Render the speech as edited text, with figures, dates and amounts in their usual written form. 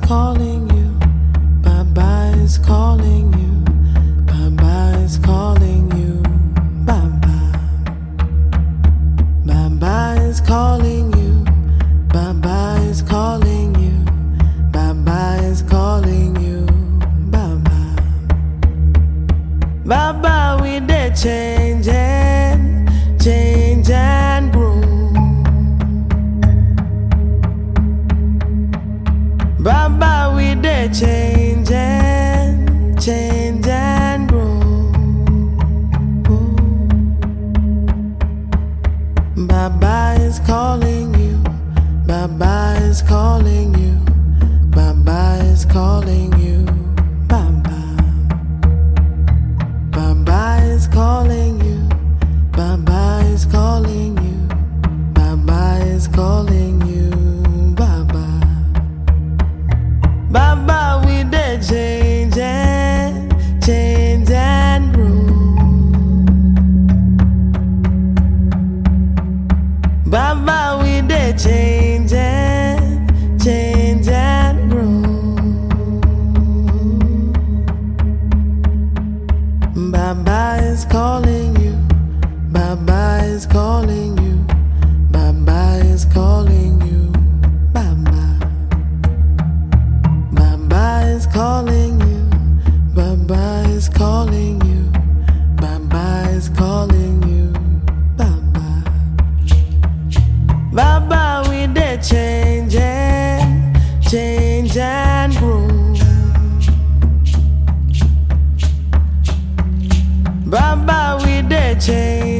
calling you. Baba is calling you. Baba is calling you. Baba. Baba is calling you. Baba is calling you. Baba is calling you. Baba. Baba, we dey change and grow. Baba, we dey change and grow. Baba is calling you. Baba is calling you. Baba is calling you. Baba. Baba is calling you. Baba is calling you. Baba is calling you. Baba. Baba, we dey change and grow. Baba, we dey change and grow. Baba is calling you. Baba is calling you. Baba is calling you. Baba. Baba is calling you. Baba is calling you. Baba is calling you. Baba. Baba, we dey change and grow. Baba, we dey change